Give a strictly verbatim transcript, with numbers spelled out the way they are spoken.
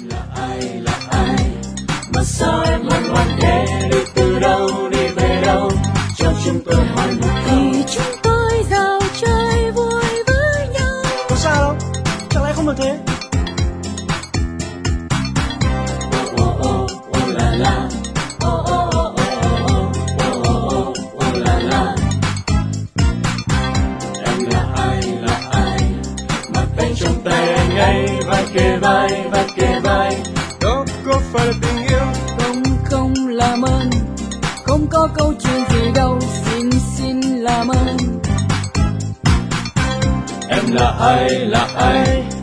là ai là ai mà sao em loan ngoan thế, đi từ đâu đi về đâu, cho chúng tôi hỏi một câu. Thì chúng tôi dạo chơi vui với nhau. Có sao đâu, chẳng lẽ không được thế? Oh oh oh oh la la, oh oh oh oh oh oh oh oh la la. Em là ai là ai mà tay trong tay anh ấy, vai kề vai vai kề vai. Đó có phải là tình yêu? Không không làm ơn, không có câu chuyện gì đâu, xin xin làm ơn. Em là ai là ai